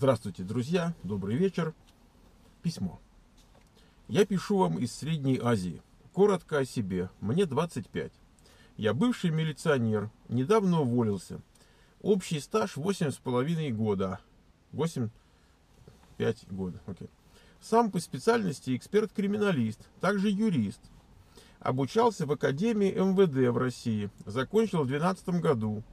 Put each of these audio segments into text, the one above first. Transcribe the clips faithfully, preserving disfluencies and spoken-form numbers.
Здравствуйте, друзья, добрый вечер. Письмо. Я пишу вам из Средней Азии. Коротко о себе. Мне двадцать пять. Я бывший милиционер, недавно уволился. Общий стаж восемь с половиной года. восемь пять года. Окей. Сам по специальности эксперт-криминалист, также юрист. Обучался в Академии эм вэ дэ в России. Закончил в две тысячи двенадцатом году.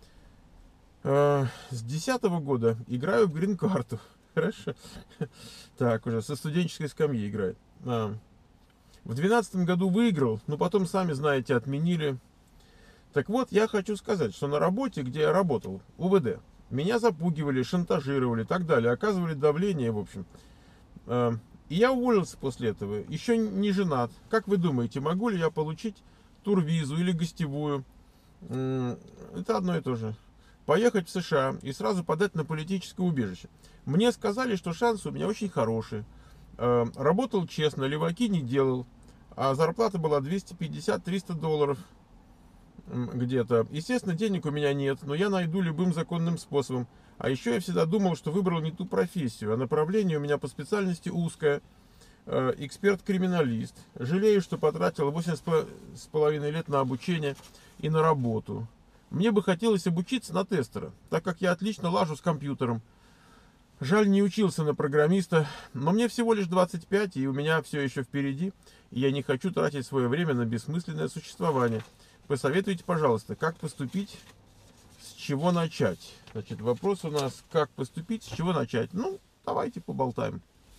С две тысячи десятого года играю в грин-карту. Хорошо. Так, уже со студенческой скамьи играет. А. В две тысячи двенадцатом году выиграл, но потом, сами знаете, отменили. Так вот, я хочу сказать, что на работе, где я работал, у вэ дэ, меня запугивали, шантажировали и так далее, оказывали давление, в общем. А. И я уволился после этого, еще не женат. Как вы думаете, могу ли я получить турвизу или гостевую? Это одно и то же. Поехать в США и сразу подать на политическое убежище. Мне сказали, что шансы у меня очень хорошие. Работал честно, леваки не делал. А зарплата была двести пятьдесят — триста долларов где-то. Естественно, денег у меня нет, но я найду любым законным способом. А еще я всегда думал, что выбрал не ту профессию, а направление у меня по специальности узкое. Эксперт-криминалист. Жалею, что потратил восемь с половиной лет на обучение и на работу. Мне бы хотелось обучиться на тестера, так как я отлично лажу с компьютером. Жаль, не учился на программиста, но мне всего лишь двадцать пять, и у меня все еще впереди, и я не хочу тратить свое время на бессмысленное существование. Посоветуйте, пожалуйста, как поступить, с чего начать. Значит, вопрос у нас, как поступить, с чего начать. Ну, давайте поболтаем.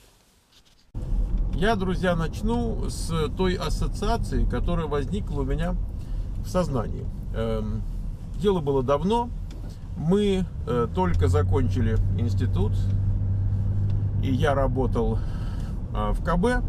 Я, друзья, начну с той ассоциации, которая возникла у меня в сознании. Дело было давно, мы э, только закончили институт, и я работал э, в ка бэ,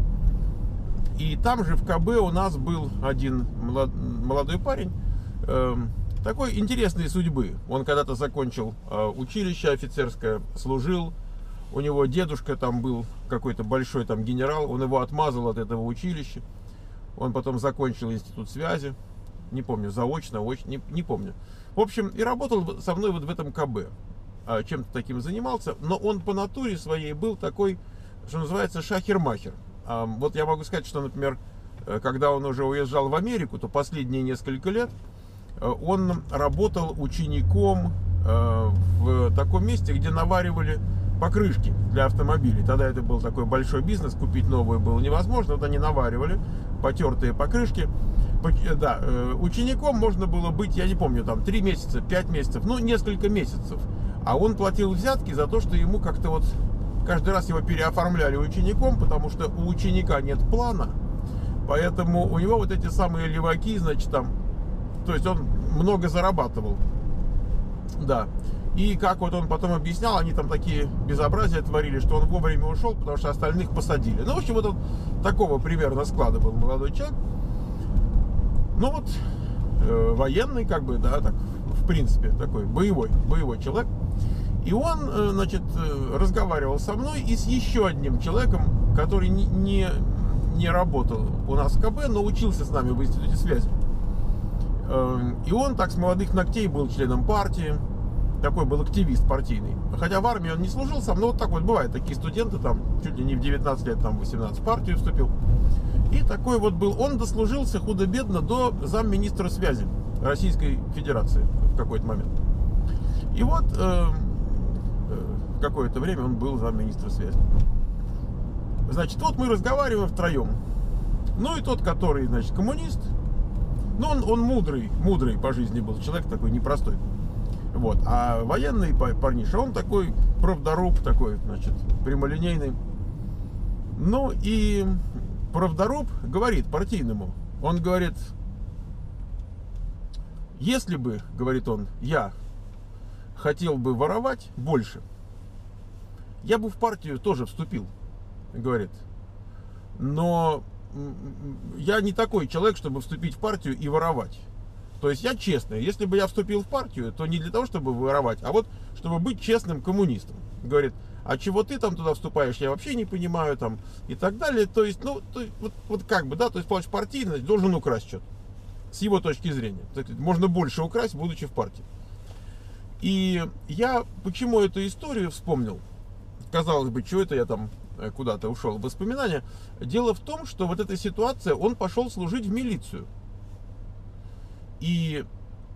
и там же в ка бэ у нас был один молод, молодой парень, э, такой интересной судьбы. Он когда-то закончил э, училище офицерское, служил, у него дедушка там был какой-то большой там генерал, он его отмазал от этого училища, он потом закончил институт связи. Не помню, заочно, очно, не, не помню. В общем, и работал со мной вот в этом ка бэ. Чем-то таким занимался. Но он по натуре своей был такой, что называется, шахер-махер. Вот я могу сказать, что, например, когда он уже уезжал в Америку, то последние несколько лет он работал учеником в таком месте, где наваривали покрышки для автомобилей. Тогда это был такой большой бизнес, купить новую было невозможно. Вот они наваривали потертые покрышки. Да, учеником можно было быть, я не помню, там три месяца, пять месяцев, ну несколько месяцев. А он платил взятки за то, что ему как-то вот каждый раз его переоформляли учеником, потому что у ученика нет плана. Поэтому у него вот эти самые леваки, значит, там, то есть он много зарабатывал. Да. И как вот он потом объяснял, они там такие безобразия творили, что он вовремя ушел, потому что остальных посадили. Ну, в общем, вот он такого примерно склада был молодой человек. Ну вот, э, военный, как бы, да, так, в принципе, такой боевой, боевой человек. И он, э, значит, разговаривал со мной и с еще одним человеком, который не, не, не работал у нас в ка бэ, но учился с нами в институте связи. Э, и он так с молодых ногтей был членом партии, такой был активист партийный. Хотя в армии он не служил сам, но вот так вот бывает, такие студенты там, чуть ли не в девятнадцать лет, там, восемнадцать, в партию вступил. И такой вот был, он дослужился худо-бедно до замминистра связи Российской Федерации в какой-то момент. И вот э, в какое-то время он был замминистра связи. Значит, вот мы разговариваем втроем. Ну и тот, который, значит, коммунист, ну он, он мудрый, мудрый по жизни был, человек такой непростой. Вот, а военный парниша, он такой правдоруб, такой, значит, прямолинейный. Ну и правдоруб говорит партийному, он говорит, если бы, говорит он, я хотел бы воровать больше, я бы в партию тоже вступил, говорит, но я не такой человек, чтобы вступить в партию и воровать. То есть я честный, если бы я вступил в партию, то не для того, чтобы воровать, а вот чтобы быть честным коммунистом. Говорит, а чего ты там туда вступаешь, я вообще не понимаю, там, и так далее. То есть, ну, то, вот, вот как бы, да, то есть, плачь партийный, должен украсть что-то. С его точки зрения. Так, можно больше украсть, будучи в партии. И я почему эту историю вспомнил? казалось бы, что это я там куда-то ушел в воспоминания. Дело в том, что вот эта ситуация, он пошел служить в милицию. И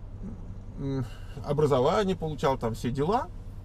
образование получал, там все дела.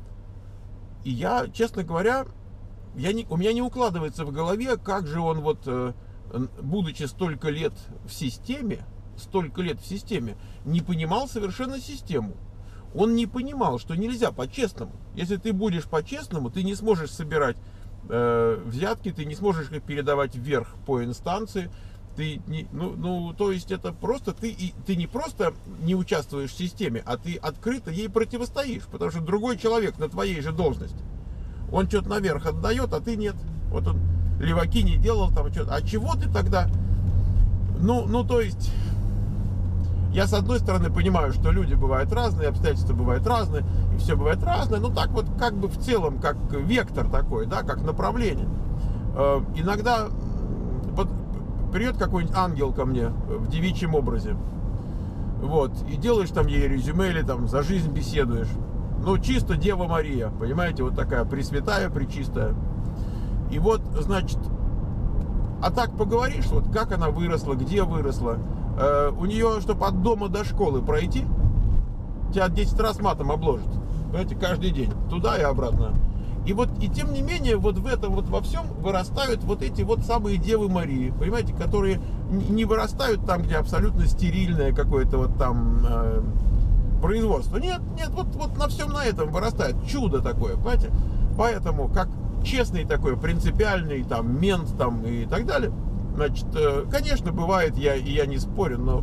И я, честно говоря, я не, у меня не укладывается в голове, как же он вот, будучи столько лет в системе, столько лет в системе, не понимал совершенно систему. Он не понимал, что нельзя по-честному. Если ты будешь по-честному, ты не сможешь собирать э, взятки, ты не сможешь их передавать вверх по инстанции. Ты не, ну, ну, то есть это просто ты, и, ты не просто не участвуешь в системе, а ты открыто ей противостоишь, потому что другой человек на твоей же должности, он что-то наверх отдает, а ты нет. Вот он леваки не делал там что-то. А чего ты тогда? Ну, ну, то есть, я с одной стороны понимаю, что люди бывают разные, обстоятельства бывают разные, и все бывает разное, но так вот как бы в целом, как вектор такой, да, как направление. Э, иногда под, придет какой-нибудь ангел ко мне в девичьем образе, вот, и делаешь там ей резюме или там за жизнь беседуешь. Ну, чисто Дева Мария, понимаете, вот такая пресвятая, пречистая. И вот, значит, а так поговоришь, вот как она выросла, где выросла. Э, у нее, чтобы от дома до школы пройти, тебя десять раз матом обложат. Понимаете, каждый день, туда и обратно. И вот, и тем не менее, вот в этом вот во всем вырастают вот эти вот самые Девы Марии, понимаете, которые не вырастают там, где абсолютно стерильное какое-то вот там э, производство. Нет, нет, вот, вот на всем на этом вырастает чудо такое, понимаете. Поэтому, как честный такой, принципиальный там мент там и так далее, значит, э, конечно, бывает, я, и я не спорю, но,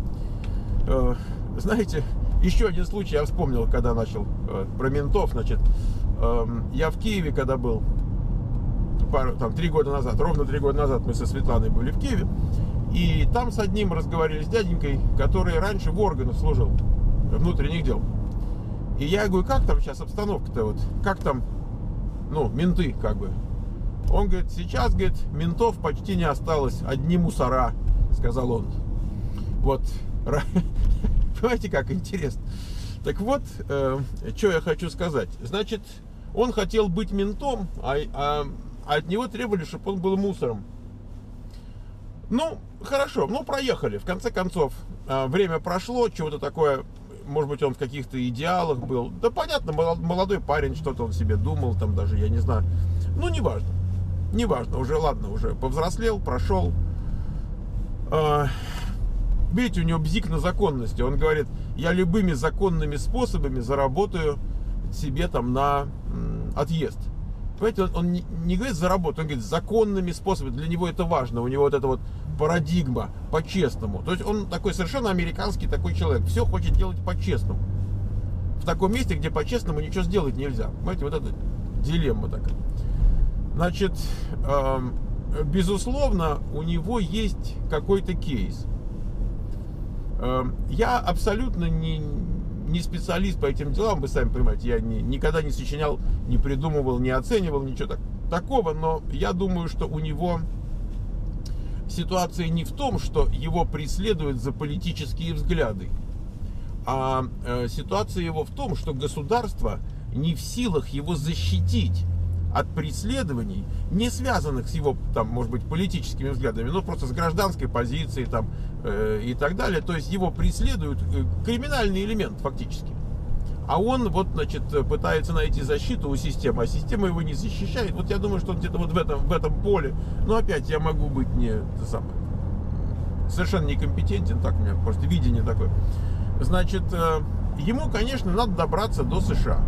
э, знаете, еще один случай я вспомнил, когда начал э, про ментов, значит, э, я в Киеве, когда был, пару, там, три года назад, ровно три года назад мы со Светланой были в Киеве, и там с одним разговаривали с дяденькой, который раньше в органах служил, внутренних дел. И я говорю, как там сейчас обстановка-то, вот, как там, ну, менты, как бы. Он говорит, сейчас, говорит, ментов почти не осталось, одни мусора, сказал он. Вот, понимаете, как интересно. Так вот, э, что я хочу сказать. Значит, он хотел быть ментом, а, а, а от него требовали, чтобы он был мусором. Ну, хорошо, ну, проехали. В конце концов, э, время прошло, чего-то такое, может быть, он в каких-то идеалах был. Да, понятно, молодой парень, что-то он себе думал, там даже, я не знаю. Ну, неважно. Неважно, уже, ладно, уже повзрослел, прошел. Э, видите, у него бзик на законности. Он говорит, я любыми законными способами заработаю себе там на м, отъезд. Понимаете, он, он не, не говорит заработать, он говорит законными способами. Для него это важно. У него вот эта вот парадигма по-честному. То есть он такой совершенно американский такой человек. Все хочет делать по-честному. В таком месте, где по-честному ничего сделать нельзя. Понимаете, вот это дилемма такая. Значит, э, безусловно, у него есть какой-то кейс. Э, я абсолютно не, не специалист по этим делам, вы сами понимаете, я не, никогда не сочинял, не придумывал, не оценивал, ничего так, такого, но я думаю, что у него ситуация не в том, что его преследуют за политические взгляды, а э, ситуация его в том, что государство не в силах его защитить от преследований, не связанных с его, там, может быть, политическими взглядами, но просто с гражданской позицией там, э, и так далее. То есть его преследуют э, криминальный элемент фактически. А он вот, значит, пытается найти защиту у системы, а система его не защищает. Вот я думаю, что он где-то вот в этом, в этом поле. Но опять я могу быть не самое, совершенно некомпетентен, так у меня просто видение такое. Значит, э, ему, конечно, надо добраться до США.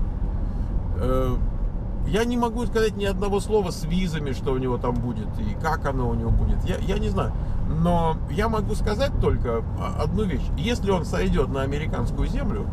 Э, Я не могу сказать ни одного слова с визами, что у него там будет и как оно у него будет. Я, я не знаю. Но я могу сказать только одну вещь. Если он сойдет на американскую землю,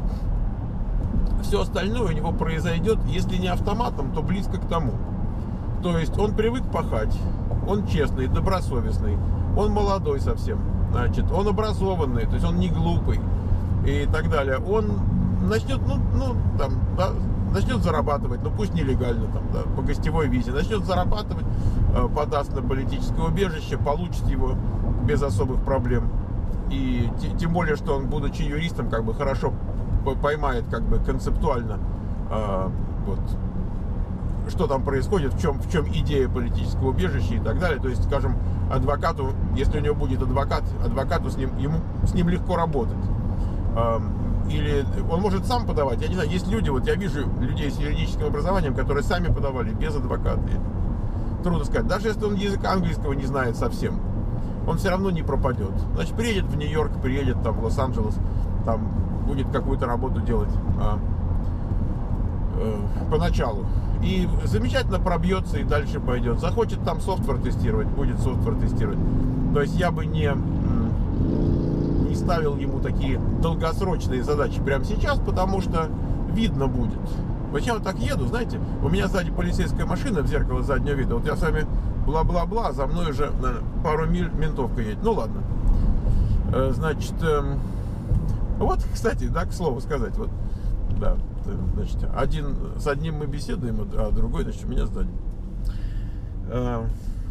все остальное у него произойдет, если не автоматом, то близко к тому. То есть он привык пахать, он честный, добросовестный, он молодой совсем, значит, он образованный, то есть он не глупый и так далее. Он начнет, ну, ну там, да, начнет зарабатывать, ну пусть нелегально, там, да, по гостевой визе, начнет зарабатывать, подаст на политическое убежище, получит его без особых проблем. И тем более, что он, будучи юристом, как бы хорошо поймает как бы концептуально вот что там происходит, в чем, в чем идея политического убежища и так далее. То есть, скажем, адвокату, если у него будет адвокат, адвокату с ним, ему, с ним легко работать. Или он может сам подавать. Я не знаю, есть люди, вот я вижу людей с юридическим образованием, которые сами подавали без адвоката. Трудно сказать. Даже если он языка английского не знает совсем, он все равно не пропадет. Значит, приедет в Нью-Йорк, приедет там в Лос-Анджелес, там будет какую-то работу делать а, э, поначалу. И замечательно пробьется и дальше пойдет. Захочет там софтвер тестировать, будет софтвер тестировать. То есть я бы не, не ставил ему такие долгосрочные задачи прямо сейчас, потому что видно будет. Зачем я так еду, знаете? У меня сзади полицейская машина в зеркало заднего вида. Вот я с вами бла-бла-бла, за мной уже наверное, пару миль ментовка едет. Ну ладно. Значит, вот, кстати, да, к слову сказать, вот, да, значит, один, с одним мы беседуем, а другой, значит, у меня сзади. А,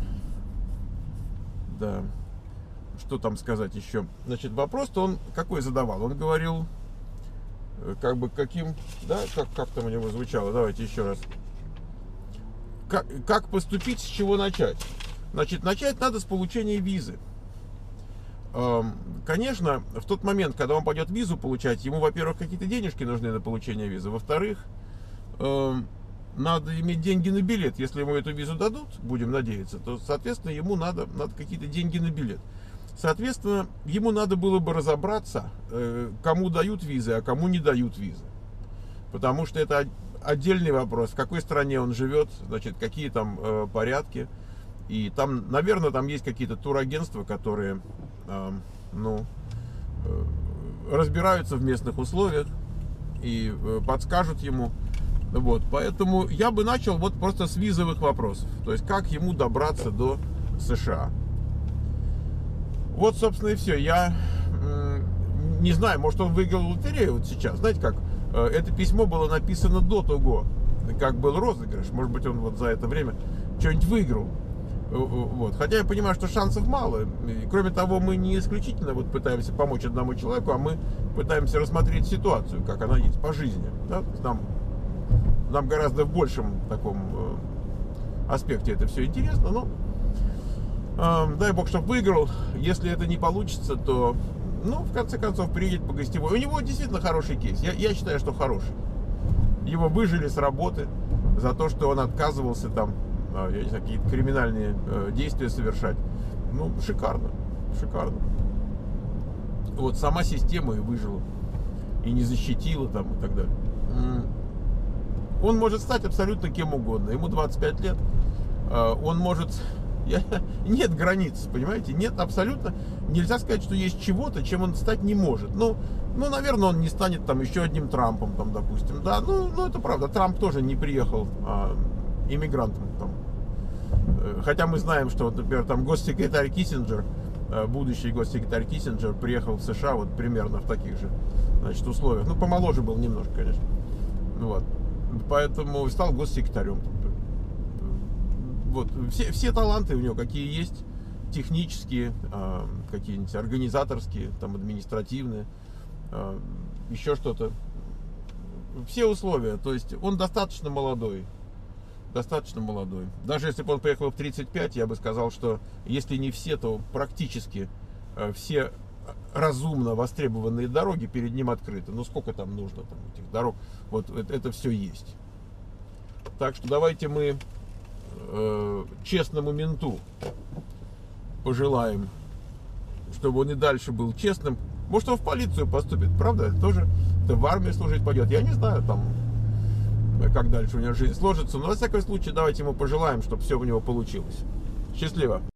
да, что там сказать еще? Значит, вопрос-то он какой задавал? Он говорил, как бы, каким, да, как, как там у него звучало, давайте еще раз. Как, как поступить, с чего начать? Значит, начать надо с получения визы. Конечно, в тот момент, когда он пойдет визу получать, ему, во-первых, какие-то денежки нужны на получение визы. Во-вторых, надо иметь деньги на билет. Если ему эту визу дадут, будем надеяться, то, соответственно, ему надо, надо какие-то деньги на билет. Соответственно, ему надо было бы разобраться, кому дают визы, а кому не дают визы. Потому что это отдельный вопрос, в какой стране он живет, значит, какие там порядки. И там, наверное, там есть какие-то турагентства, которые, э, ну, э, разбираются в местных условиях и э, подскажут ему. Вот, поэтому я бы начал вот просто с визовых вопросов. То есть, как ему добраться до США. Вот, собственно, и все. Я э, не знаю, может, он выиграл лотерею вот сейчас. Знаете как, э, это письмо было написано до того, как был розыгрыш. Может быть, он вот за это время что-нибудь выиграл. Вот. Хотя я понимаю, что шансов мало. И, кроме того, мы не исключительно вот пытаемся помочь одному человеку, а мы пытаемся рассмотреть ситуацию, как она есть по жизни. Да? Нам, нам гораздо в большем таком э, аспекте это все интересно. Но э, дай бог, чтобы выиграл. Если это не получится, то, ну, в конце концов, приедет по гостевой. У него действительно хороший кейс. Я, я считаю, что хороший. Его выжили с работы за то, что он отказывался там, я не знаю, какие-то криминальные э, действия совершать. Ну, шикарно, шикарно. Вот сама система и выжила, и не защитила там и так далее. Он может стать абсолютно кем угодно. Ему двадцать пять лет. Э, он может... Я... Нет границ, понимаете? Нет абсолютно... Нельзя сказать, что есть чего-то, чем он стать не может. Ну, ну, наверное, он не станет там еще одним Трампом, там, допустим. Да, ну, ну это правда. Трамп тоже не приехал... А... иммигрантом там. Хотя мы знаем, что, вот, например, там госсекретарь Киссинджер, будущий госсекретарь Киссинджер приехал в США вот примерно в таких же, значит, условиях. Ну, помоложе был немножко, конечно. Вот. Поэтому стал госсекретарем. Вот. Все, все таланты у него какие есть, технические, какие-нибудь организаторские, там, административные, еще что-то. Все условия. То есть он достаточно молодой. Достаточно молодой. Даже если бы он приехал в тридцать пять, я бы сказал, что если не все, то практически все разумно востребованные дороги перед ним открыты. Ну сколько там нужно там этих дорог? Вот это, это все есть. Так что давайте мы э, честному менту пожелаем, чтобы он и дальше был честным. Может, он в полицию поступит, правда? Тоже в армию служить пойдет. Я не знаю, там, как дальше у него жизнь сложится. Но, во всяком случае, давайте ему пожелаем, чтобы все у него получилось. Счастливо!